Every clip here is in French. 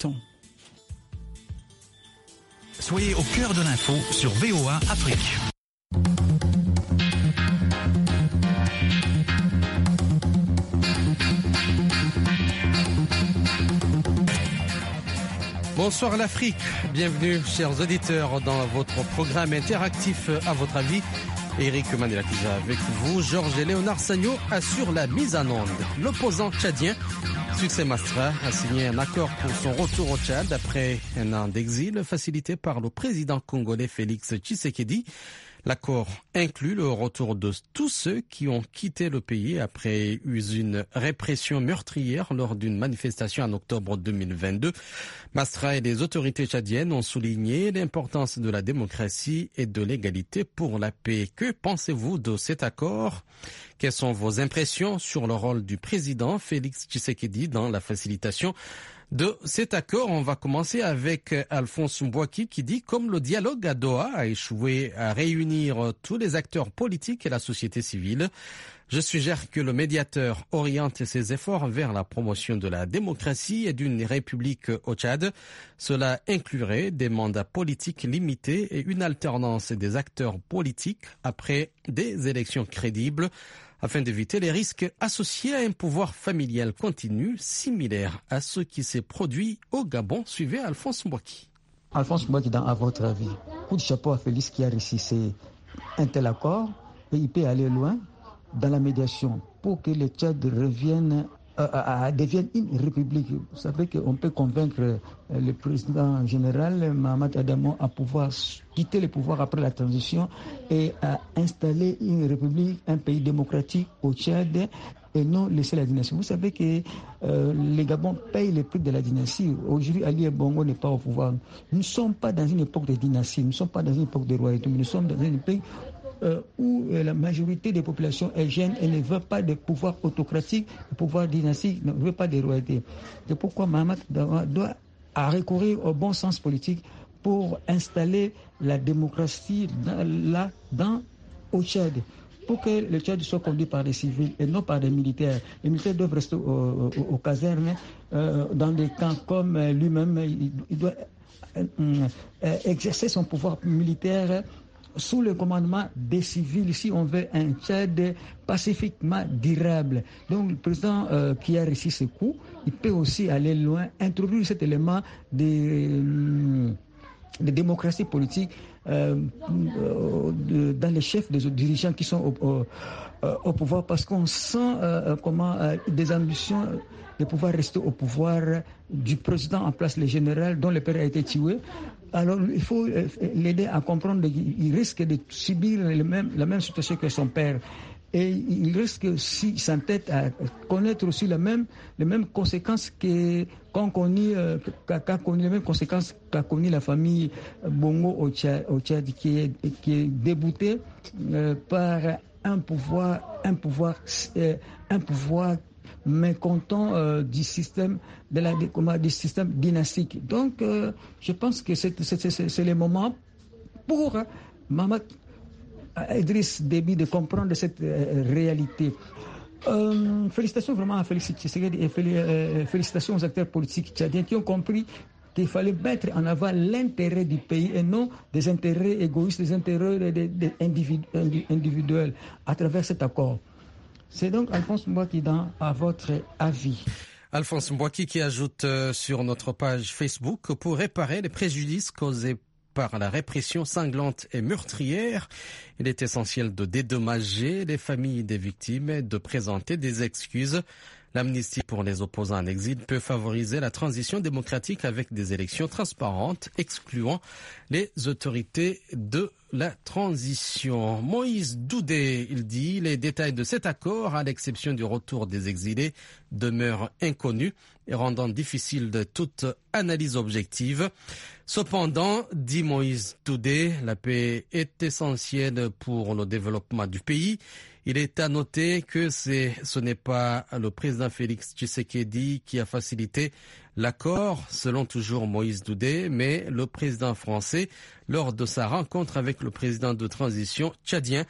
Washington. Soyez au cœur de l'info sur VOA Afrique. Bonsoir l'Afrique, bienvenue chers auditeurs dans votre programme interactif À votre avis. Eric Mandela-Kiza avec vous, Georges et Léonard Sagno assurent la mise en onde. L'opposant tchadien, Succès Masra, a signé un accord pour son retour au Tchad après un an d'exil facilité par le président congolais Félix Tshisekedi. L'accord inclut le retour de tous ceux qui ont quitté le pays après une répression meurtrière lors d'une manifestation en octobre 2022. Masra et les autorités tchadiennes ont souligné l'importance de la démocratie et de l'égalité pour la paix. Que pensez-vous de cet accord? Quelles sont vos impressions sur le rôle du président Félix Tshisekedi dans la facilitation de cet accord? On va commencer avec Alphonse Mbouaki qui dit: comme le dialogue à Doha a échoué à réunir tous les acteurs politiques et la société civile, je suggère que le médiateur oriente ses efforts vers la promotion de la démocratie et d'une république au Tchad. Cela inclurait des mandats politiques limités et une alternance des acteurs politiques après des élections crédibles, afin d'éviter les risques associés à un pouvoir familial continu similaire à ce qui s'est produit au Gabon. Suivez Alphonse Mbouaki. Alphonse Mbouaki, à votre avis, coup de chapeau à Félix qui a réussi un tel accord, et il peut aller loin dans la médiation pour que le Tchad devienne une république. Vous savez qu'on peut convaincre le président général Mahamat Adamo à pouvoir quitter le pouvoir après la transition et à installer une république, un pays démocratique au Tchad et non laisser la dynastie. Vous savez que les Gabons payent le prix de la dynastie. Aujourd'hui, Ali Bongo n'est pas au pouvoir. Nous ne sommes pas dans une époque de dynastie, nous ne sommes pas dans une époque de royauté, nous sommes dans un pays où la majorité des populations est jeune et ne veut pas de pouvoir autocratique, de pouvoir dynastique, ne veut pas de royauté. C'est pourquoi Mahamat doit recourir au bon sens politique pour installer la démocratie au Tchad, pour que le Tchad soit conduit par des civils et non par des militaires. Les militaires doivent rester aux casernes, dans des camps comme lui-même. Il doit exercer son pouvoir militaire sous le commandement des civils, si on veut un Tchad pacifiquement durable. Donc le président qui a réussi ce coup, il peut aussi aller loin, introduire cet élément de démocratie politique dans les chefs des dirigeants qui sont au pouvoir, parce qu'on sent des ambitions de pouvoir rester au pouvoir du président en place, le général dont le père a été tué. Alors il faut l'aider à comprendre qu'il risque de subir la même situation que son père. Et il risque, s'il s'entête, à connaître aussi les mêmes conséquences qu'a connu la famille Bongo au Tchad, qui est déboutée par un pouvoir mécontent du système du système dynastique. Donc, je pense que c'est le moment pour Mahamat Idriss Déby de comprendre cette réalité. Félicitations vraiment à Félix Tshisekedi et félicitations aux acteurs politiques tchadiens qui ont compris qu'il fallait mettre en avant l'intérêt du pays et non des intérêts égoïstes, des intérêts individuels à travers cet accord. C'est donc Alphonse Mbouaki à votre avis. Alphonse Mbouaki qui ajoute sur notre page Facebook que pour réparer les préjudices causés par la répression sanglante et meurtrière, il est essentiel de dédommager les familles des victimes et de présenter des excuses. L'amnistie pour les opposants en exil peut favoriser la transition démocratique avec des élections transparentes, excluant les autorités de la transition. Moïse Doudé, il dit, les détails de cet accord, à l'exception du retour des exilés, demeurent inconnus et rendant difficile de toute analyse objective. Cependant, dit Moïse Doudé, la paix est essentielle pour le développement du pays. Il est à noter que ce n'est pas le président Félix Tshisekedi qui a facilité l'accord, selon toujours Moïse Doudé, mais le président français lors de sa rencontre avec le président de transition tchadien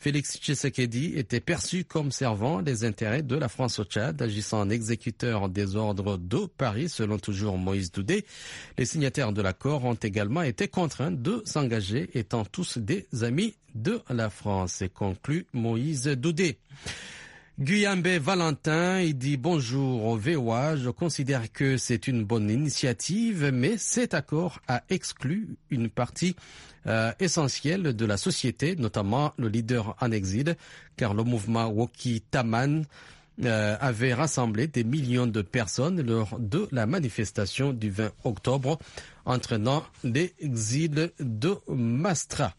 Félix Tshisekedi était perçu comme servant les intérêts de la France au Tchad, agissant en exécuteur des ordres de Paris, selon toujours Moïse Doudé. Les signataires de l'accord ont également été contraints de s'engager, étant tous des amis de la France, et conclut Moïse Doudé. Guyambe Valentin, il dit bonjour au VOA. Je considère que c'est une bonne initiative, mais cet accord a exclu une partie essentielle de la société, notamment le leader en exil, car le mouvement Woki Taman avait rassemblé des millions de personnes lors de la manifestation du 20 octobre, entraînant l'exil de Mastra.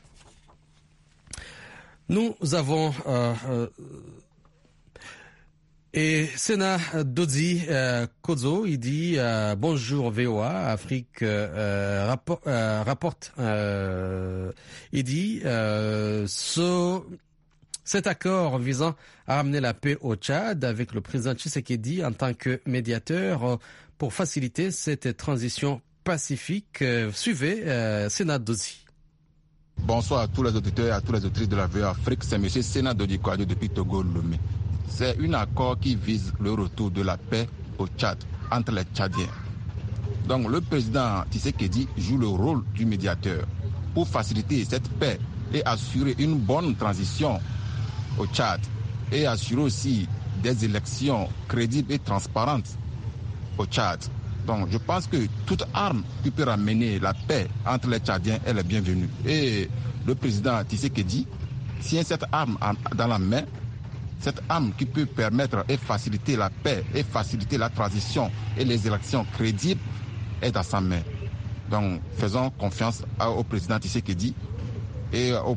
Nous avons et Sena Dodzi Kozo, il dit bonjour VOA, Afrique rapporte, il dit cet accord visant à amener la paix au Tchad avec le président Tshisekedi en tant que médiateur pour faciliter cette transition pacifique. Suivez Sena Dodzi. Bonsoir à tous les auditeurs et à tous les auditrices de la VOA Afrique, c'est M. Sena Dodzi Kozo depuis Togo-Lomé. C'est un accord qui vise le retour de la paix au Tchad, entre les Tchadiens. Donc le président Tshisekedi joue le rôle du médiateur pour faciliter cette paix et assurer une bonne transition au Tchad et assurer aussi des élections crédibles et transparentes au Tchad. Donc je pense que toute arme qui peut ramener la paix entre les Tchadiens, elle est bienvenue. Et le président Tshisekedi tient cette arme dans la main, cette arme qui peut permettre et faciliter la paix et faciliter la transition et les élections crédibles est dans sa main. Donc faisons confiance au président Tshisekedi et aux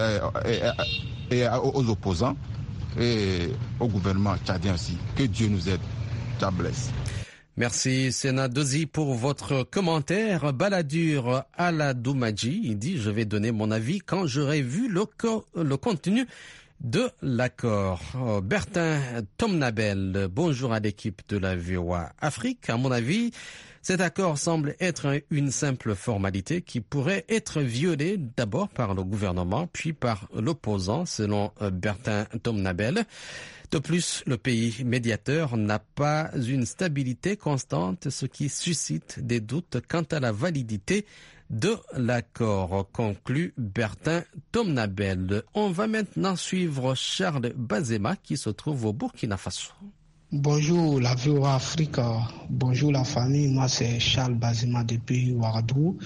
opposants et au gouvernement tchadien aussi. Que Dieu nous aide. God bless. Merci Sena Dozi pour votre commentaire. Baladur Aladoumadji, il dit je vais donner mon avis quand j'aurai vu le contenu de l'accord. Bertin Tomnabel, bonjour à l'équipe de la VOA Afrique. À mon avis, cet accord semble être une simple formalité qui pourrait être violée d'abord par le gouvernement puis par l'opposant, selon Bertin Tomnabel. De plus, le pays médiateur n'a pas une stabilité constante, ce qui suscite des doutes quant à la validité de l'accord, conclut Bertin Tomnabel. On va maintenant suivre Charles Bazema qui se trouve au Burkina Faso. Bonjour la VOA Afrique, bonjour la famille, moi c'est Charles Bazema depuis Ouagadougou.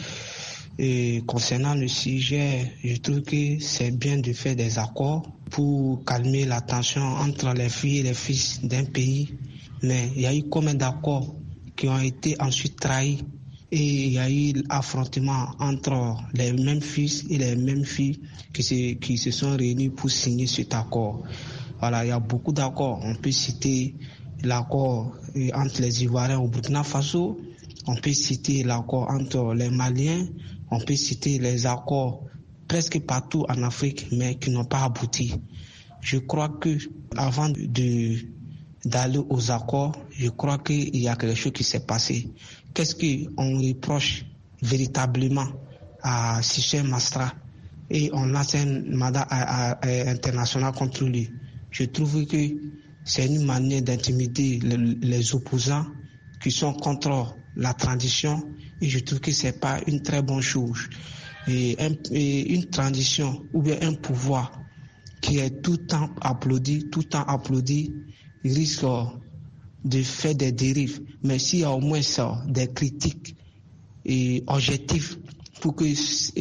Et concernant le sujet, je trouve que c'est bien de faire des accords pour calmer la tension entre les filles et les fils d'un pays. Mais il y a eu combien d'accords qui ont été ensuite trahis et il y a eu l'affrontement entre les mêmes fils et les mêmes filles qui se sont réunis pour signer cet accord. Voilà, il y a beaucoup d'accords. On peut citer l'accord entre les Ivoiriens au Burkina Faso, on peut citer l'accord entre les Maliens, on peut citer les accords presque partout en Afrique, mais qui n'ont pas abouti. Je crois que avant d'aller aux accords, je crois qu'il y a quelque chose qui s'est passé. Qu'est-ce qu'on reproche véritablement à Sichem Mastra et on lance un mandat international contre lui? Je trouve que c'est une manière d'intimider les opposants qui sont contre la transition et je trouve que c'est pas une très bonne chose. Et une transition ou bien un pouvoir qui est tout le temps applaudi, il risque de faire des dérives. Mais s'il y a au moins ça, des critiques et objectifs pour que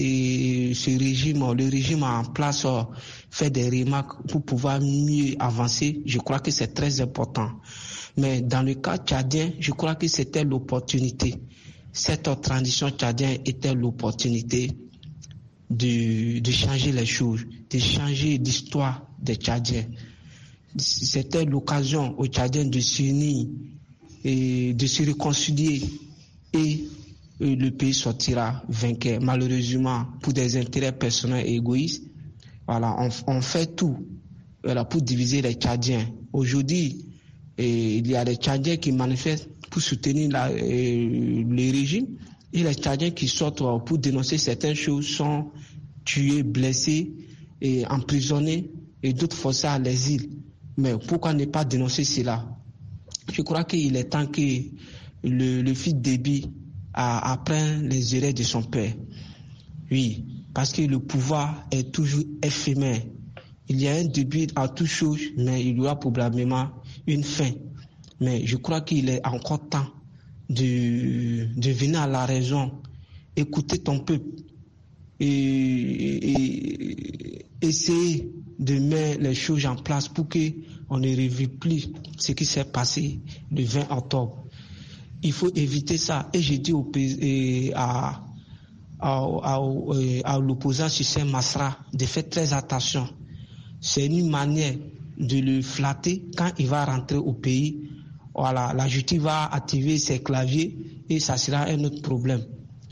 le régime en place fait des remarques pour pouvoir mieux avancer, je crois que c'est très important. Mais dans le cas tchadien, je crois que c'était l'opportunité. Cette transition tchadienne était l'opportunité de changer les choses, de changer l'histoire des Tchadiens. C'était l'occasion aux Tchadiens de s'unir et de se réconcilier et le pays sortira vainqueur. Malheureusement, pour des intérêts personnels et égoïstes, voilà, on fait tout pour diviser les Tchadiens. Aujourd'hui, il y a des Tchadiens qui manifestent pour soutenir le régime et les Tchadiens qui sortent pour dénoncer certaines choses sont tués, blessés emprisonnés et d'autres forcés à l'exil. Mais pourquoi ne pas dénoncer cela? Je crois qu'il est temps que le fils Déby apprenne les erreurs de son père. Oui, parce que le pouvoir est toujours éphémère. Il y a un début à toute chose, mais il y aura probablement une fin. Mais je crois qu'il est encore temps de venir à la raison, écouter ton peuple et essayer de mettre les choses en place pour qu'on ne revive plus ce qui s'est passé le 20 octobre. Il faut éviter ça. Et j'ai dit à l'opposant Cissé Masra de faire très attention. C'est une manière de le flatter quand il va rentrer au pays. Voilà, la justice va activer ses claviers et ça sera un autre problème.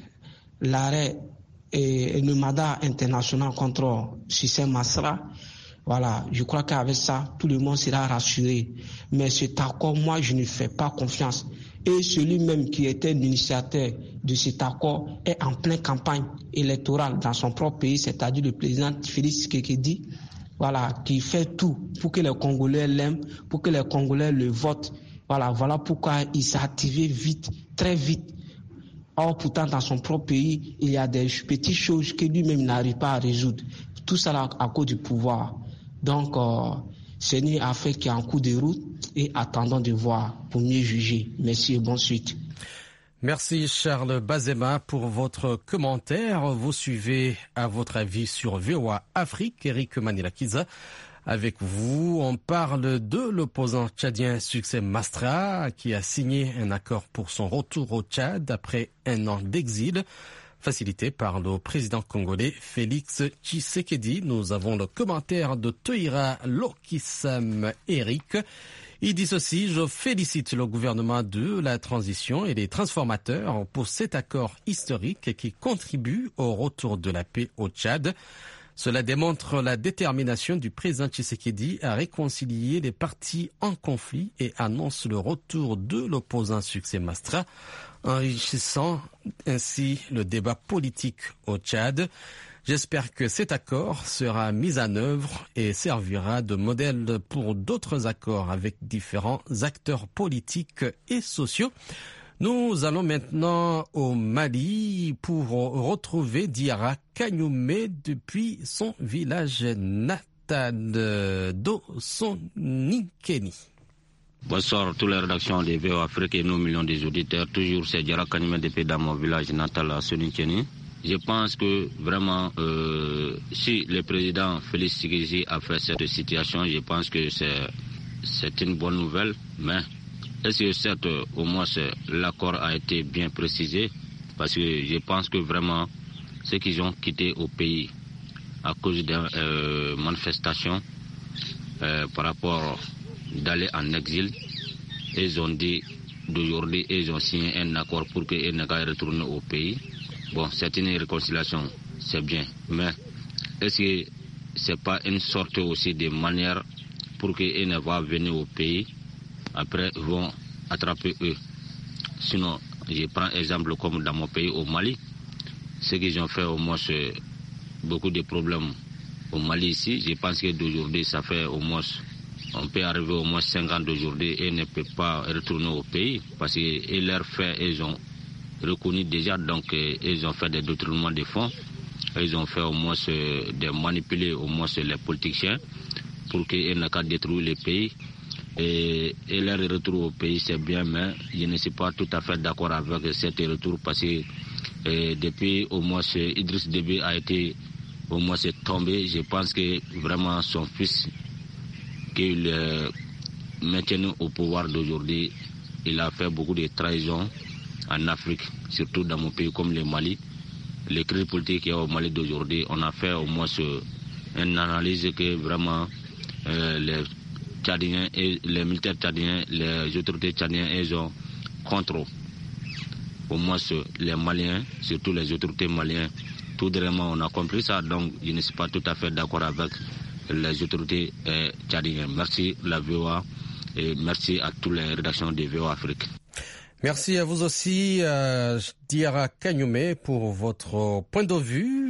L'arrêt et le mandat international contre Cissé Masra, voilà, je crois qu'avec ça, tout le monde sera rassuré. Mais cet accord, moi, je ne fais pas confiance. Et celui-même qui était l'initiateur de cet accord est en pleine campagne électorale dans son propre pays, c'est-à-dire le président Félix Tshisekedi, voilà, qui fait tout pour que les Congolais l'aiment, pour que les Congolais le votent. Voilà pourquoi il s'est activé vite, très vite. Or, pourtant, dans son propre pays, il y a des petites choses que lui-même n'arrive pas à résoudre. Tout ça à cause du pouvoir. Donc, c'est une affaire qui est en cours de route et attendons de voir pour mieux juger. Merci et bonne suite. Merci Charles Bazema pour votre commentaire. Vous suivez à votre avis sur VOA Afrique, Eric Manilakiza. Avec vous, on parle de l'opposant tchadien Succès Masra qui a signé un accord pour son retour au Tchad après un an d'exil, facilité par le président congolais Félix Tshisekedi. Nous avons le commentaire de Toira Lokissam Eric. Il dit ceci: je félicite le gouvernement de la transition et les transformateurs pour cet accord historique qui contribue au retour de la paix au Tchad. Cela démontre la détermination du président Tshisekedi à réconcilier les partis en conflit et annonce le retour de l'opposant Succès Masra, enrichissant ainsi le débat politique au Tchad. J'espère que cet accord sera mis en œuvre et servira de modèle pour d'autres accords avec différents acteurs politiques et sociaux. Nous allons maintenant au Mali pour retrouver Diarra Kanyoumé depuis son village natal d'Ossonikeni. Bonsoir, toutes les rédactions de VOA Afrique et nos millions d'auditeurs. Toujours, c'est Diarra Kanyoumé depuis dans mon village natal à Ossonikeni. Je pense que vraiment, si le président Félix Tshisekedi a fait cette situation, je pense que c'est une bonne nouvelle, mais est-ce que certes, au moins l'accord a été bien précisé? Parce que je pense que vraiment, ceux qui ont quitté au pays à cause de manifestations par rapport d'aller en exil, ils ont dit d'aujourd'hui, ils ont signé un accord pour qu'ils ne retournent au pays. Bon, c'est une réconciliation, c'est bien, mais est-ce que c'est pas une sorte aussi de manière pour qu'ils ne vont venir au pays? Après, ils vont attraper eux. Sinon, je prends exemple comme dans mon pays, au Mali. Ce qu'ils ont fait, au moins, c'est beaucoup de problèmes au Mali ici. Je pense que d'aujourd'hui, ça fait au moins, on peut arriver au moins 5 ans d'aujourd'hui et ne peut pas retourner au pays. Parce que leurs faits, ils ont reconnu déjà, donc ils ont fait des détournements de fonds. Ils ont fait au moins de manipuler au moins les politiciens pour qu'ils n'aient qu'à détruire le pays. Et leur retour au pays, c'est bien, mais je ne suis pas tout à fait d'accord avec cet retour parce que depuis au moins Idriss Déby a été au moins tombé. Je pense que vraiment son fils qu'il maintient au pouvoir d'aujourd'hui, il a fait beaucoup de trahisons en Afrique, surtout dans mon pays comme le Mali. Les crises politiques qu'il y a au Mali d'aujourd'hui, on a fait au moins une analyse que vraiment les Tchadiens et les militaires tchadiens, les autorités tchadiennes, ils ont contre au moins les Maliens, surtout les autorités maliennes. Tout vraiment, on a compris ça, donc je ne suis pas tout à fait d'accord avec les autorités tchadiennes. Merci la VOA et merci à toutes les rédactions de VOA Afrique. Merci à vous aussi, Diarra Kanyoumé, pour votre point de vue.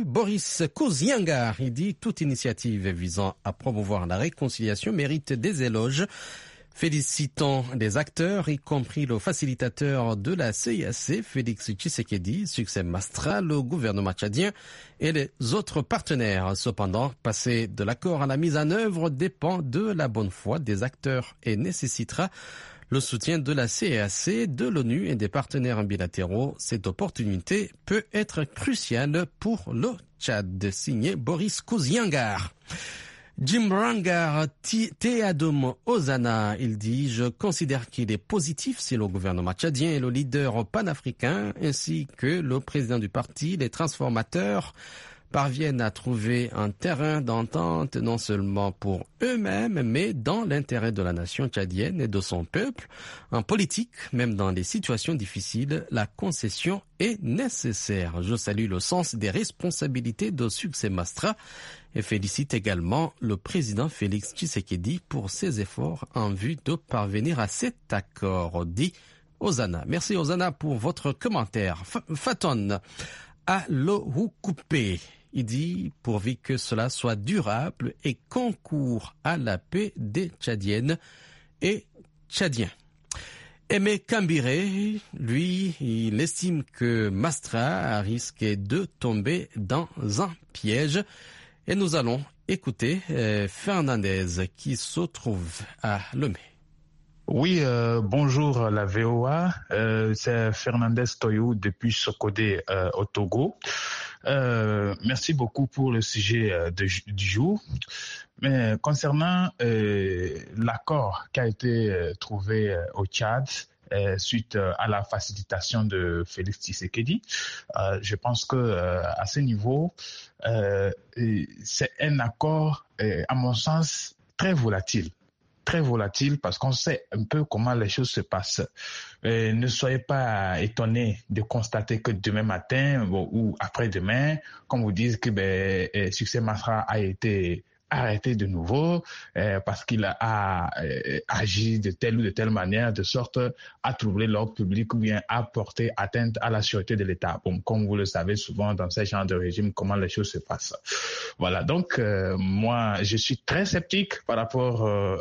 Boris Kouziangar. Il dit toute initiative visant à promouvoir la réconciliation mérite des éloges. Félicitant les acteurs, y compris le facilitateur de la CIAC, Félix Tshisekedi, Succès Mastra, le gouvernement tchadien et les autres partenaires. Cependant, passer de l'accord à la mise en œuvre dépend de la bonne foi des acteurs et nécessitera le soutien de la CIAC, de l'ONU et des partenaires bilatéraux. Cette opportunité peut être cruciale pour le Tchad, signé Boris Kouziangar. Jimrangar Teadom Ozana, il dit « Je considère qu'il est positif si le gouvernement tchadien et le leader panafricain ainsi que le président du parti, les transformateurs, parviennent à trouver un terrain d'entente non seulement pour eux-mêmes, mais dans l'intérêt de la nation tchadienne et de son peuple. En politique, même dans les situations difficiles, la concession est nécessaire. Je salue le sens des responsabilités de Succès Mastra et félicite également le président Félix Tshisekedi pour ses efforts en vue de parvenir à cet accord, dit Ozana. Merci Ozana pour votre commentaire. Faton à Lohoukoupé. Il dit, pourvu que cela soit durable et concourt à la paix des Tchadiennes et Tchadiens. Aimé Kambiré, lui, il estime que Mastra a risqué de tomber dans un piège. Et nous allons écouter Fernandez qui se trouve à Lomé. Oui, bonjour la VOA, c'est Fernandez Toyou depuis Sokodé au Togo. Merci beaucoup pour le sujet du jour. Mais concernant l'accord qui a été trouvé au Tchad suite à la facilitation de Félix Tshisekedi, je pense que à ce niveau, c'est un accord, à mon sens, très volatile parce qu'on sait un peu comment les choses se passent. Ne soyez pas étonnés de constater que demain matin ou après-demain, qu'on vous dise que Succès Mastra a été arrêté de nouveau parce qu'il a agi de telle ou de telle manière de sorte à troubler l'ordre public ou bien à porter atteinte à la sûreté de l'État. Bon, comme vous le savez souvent dans ce genre de régime, comment les choses se passent. Voilà, donc moi je suis très sceptique par rapport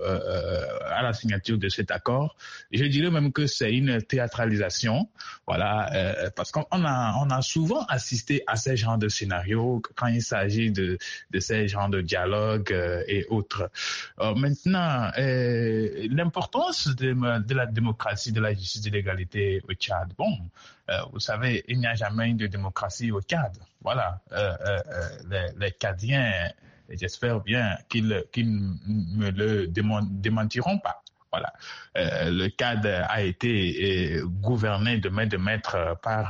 à la signature de cet accord. Je dirais même que c'est une théâtralisation, voilà, parce qu'on a souvent assisté à ce genre de scénario quand il s'agit de ce genre de dialogue et autres. Maintenant, l'importance de la démocratie, de la justice, de l'égalité au Tchad. Bon, vous savez, il n'y a jamais eu de démocratie au Tchad. Voilà, les Tchadiens, j'espère bien qu'ils me le démentiront pas. Voilà, le Tchad a été gouverné de main de maître par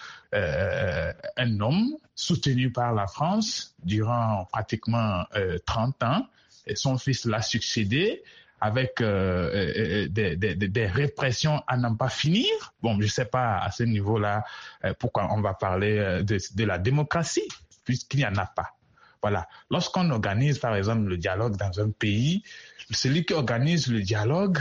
un homme soutenu par la France durant pratiquement 30 ans. Et son fils l'a succédé avec des répressions à n'en pas finir. Bon, je sais pas à ce niveau-là pourquoi on va parler de la démocratie, puisqu'il n'y en a pas. Voilà. Lorsqu'on organise, par exemple, le dialogue dans un pays, celui qui organise le dialogue,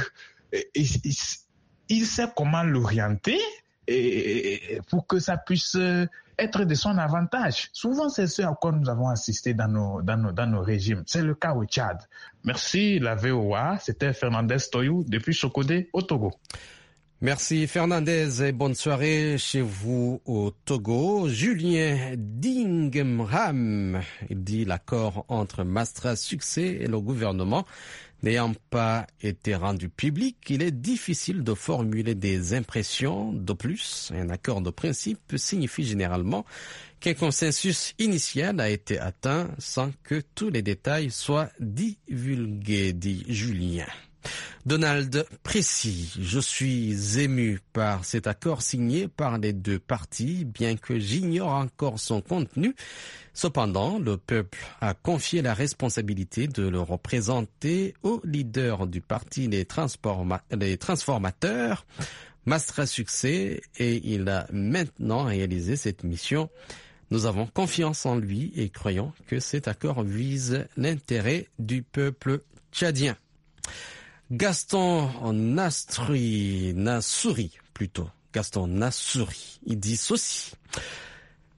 il sait comment l'orienter et pour que ça puisse être de son avantage. Souvent, c'est ce à quoi nous avons assisté dans nos régimes. C'est le cas au Tchad. Merci, la VOA. C'était Fernandez Toyou depuis Sokodé au Togo. Merci Fernandez et bonne soirée chez vous au Togo. Julien Dingemham, il dit l'accord entre Mastra Succès et le gouvernement n'ayant pas été rendu public, il est difficile de formuler des impressions. De plus, un accord de principe signifie généralement qu'un consensus initial a été atteint sans que tous les détails soient divulgués, dit Julien. Donald Précis, je suis ému par cet accord signé par les deux parties, bien que j'ignore encore son contenu. Cependant, le peuple a confié la responsabilité de le représenter au leader du parti les transformateurs, Mastra Succès, et il a maintenant réalisé cette mission. Nous avons confiance en lui et croyons que cet accord vise l'intérêt du peuple tchadien. Gaston Nassouri, il dit ceci.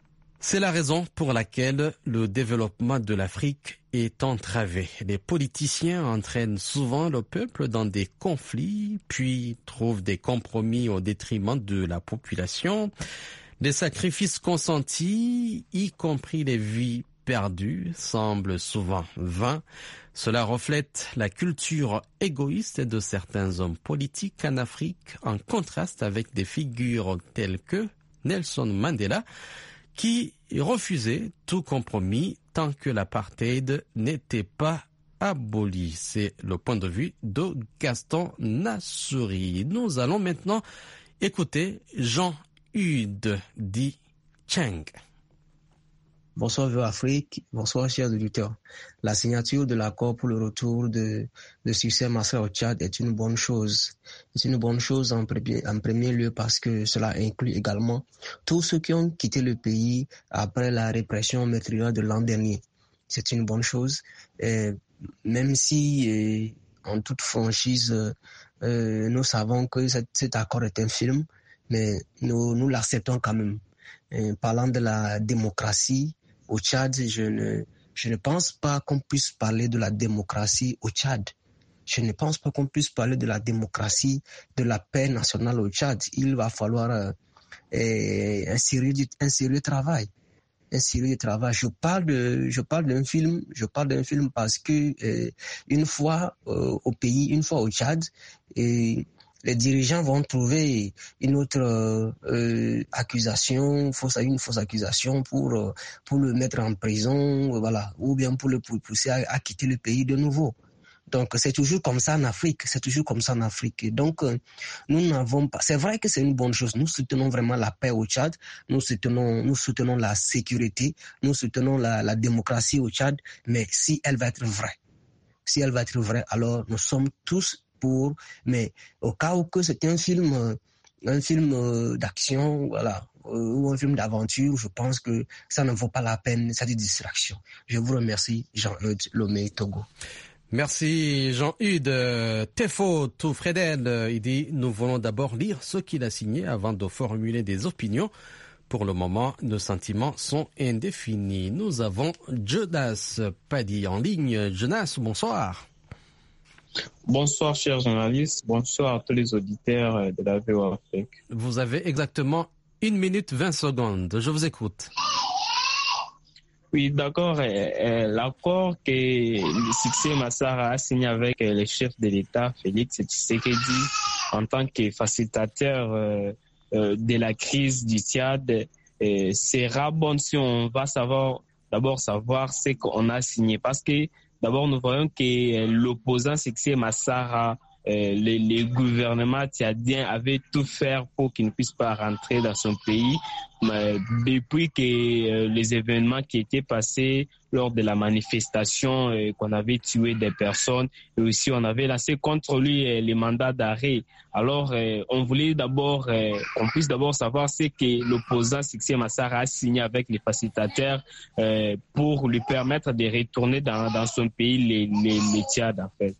C'est la raison pour laquelle le développement de l'Afrique est entravé. Les politiciens entraînent souvent le peuple dans des conflits, puis trouvent des compromis au détriment de la population. Les sacrifices consentis, y compris les vies perdues, semblent souvent vains. Cela reflète la culture égoïste de certains hommes politiques en Afrique, en contraste avec des figures telles que Nelson Mandela, qui refusait tout compromis tant que l'apartheid n'était pas aboli. C'est le point de vue de Gaston Nassouri. Nous allons maintenant écouter Jean-Hude dit Cheng. Bonsoir VOA Afrique, bonsoir chers auditeurs. La signature de l'accord pour le retour de Succès Massacre au Tchad est une bonne chose. C'est une bonne chose en premier lieu parce que cela inclut également tous ceux qui ont quitté le pays après la répression meurtrière de l'an dernier. C'est une bonne chose, même si en toute franchise, nous savons que cet accord est un film, mais nous l'acceptons quand même. Parlant de la démocratie, au Tchad, je ne pense pas qu'on puisse parler de la démocratie au Tchad. Je ne pense pas qu'on puisse parler de la démocratie, de la paix nationale au Tchad. Il va falloir un sérieux travail. Je parle d'un film parce que une fois au pays, une fois au Tchad, les dirigeants vont trouver une autre accusation, une fausse accusation pour le mettre en prison, voilà, ou bien pour le pousser à quitter le pays de nouveau. Donc c'est toujours comme ça en Afrique, Donc nous n'avons pas. C'est vrai que c'est une bonne chose. Nous soutenons vraiment la paix au Tchad, nous soutenons la sécurité, nous soutenons la démocratie au Tchad. Mais si elle va être vraie, alors nous sommes tous pour. Mais au cas où que c'est un film d'action, voilà, ou un film d'aventure, je pense que ça ne vaut pas la peine cette distraction. Je vous remercie, Jean-Hude Lomé Togo. Merci Jean-Hude. Tefo Toufredel, il dit « Nous voulons d'abord lire ce qu'il a signé avant de formuler des opinions. Pour le moment, nos sentiments sont indéfinis. » Nous avons Jonas Paddy en ligne. Jonas, bonsoir. Bonsoir, chers journalistes. Bonsoir à tous les auditeurs de la VOA Afrique. Vous avez exactement 1 minute 20 secondes. Je vous écoute. Oui, d'accord. L'accord que le Succès Massara a signé avec le chef de l'État, Félix Tshisekedi, en tant que facilitateur de la crise du Tchad, sera bon si on va d'abord savoir ce qu'on a signé. Parce que d'abord, nous voyons que l'opposant Succès Massara, les gouvernements tchadiens avaient tout fait pour qu'il ne puisse pas rentrer dans son pays. Mais depuis que les événements qui étaient passés lors de la manifestation, qu'on avait tué des personnes, et aussi on avait lancé contre lui les mandats d'arrêt. Alors, on voulait d'abord qu'on puisse d'abord savoir ce que l'opposant Succès Massara a signé avec les facilitateurs pour lui permettre de retourner dans son pays, les Tchad, en fait.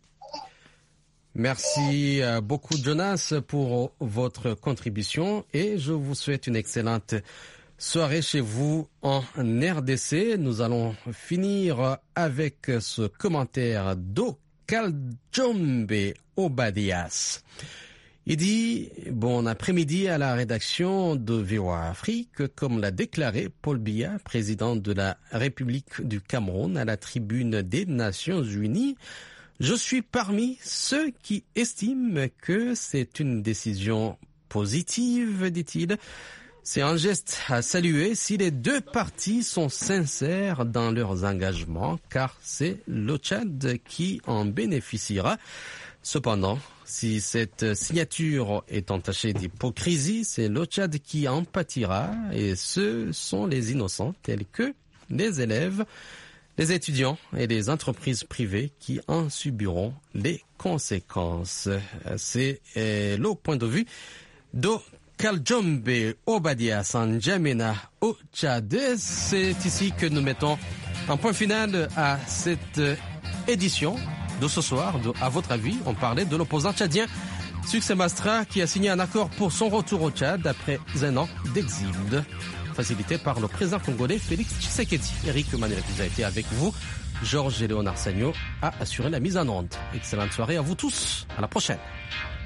Merci beaucoup Jonas pour votre contribution et je vous souhaite une excellente soirée chez vous en RDC. Nous allons finir avec ce commentaire d'Okaljombe Obadias. Il dit « Bon après-midi à la rédaction de VOA Afrique, comme l'a déclaré Paul Biya, président de la République du Cameroun à la tribune des Nations Unies. Je suis parmi ceux qui estiment que c'est une décision positive, dit-il. C'est un geste à saluer si les deux parties sont sincères dans leurs engagements, car c'est le Tchad qui en bénéficiera. Cependant, si cette signature est entachée d'hypocrisie, c'est le Tchad qui en pâtira, et ce sont les innocents tels que les élèves, les étudiants et les entreprises privées qui en subiront les conséquences. C'est le point de vue d'Okaljombe Obadias en N'Djamena au Tchad. C'est ici que nous mettons un point final à cette édition de ce soir. À votre avis, on parlait de l'opposant tchadien Succès Masra qui a signé un accord pour son retour au Tchad après un an d'exil, facilité par le président congolais Félix Tshisekedi. Eric Manirakiza a été avec vous. Georges et Léonard Sagno a assuré la mise en onde. Excellente soirée à vous tous. À la prochaine.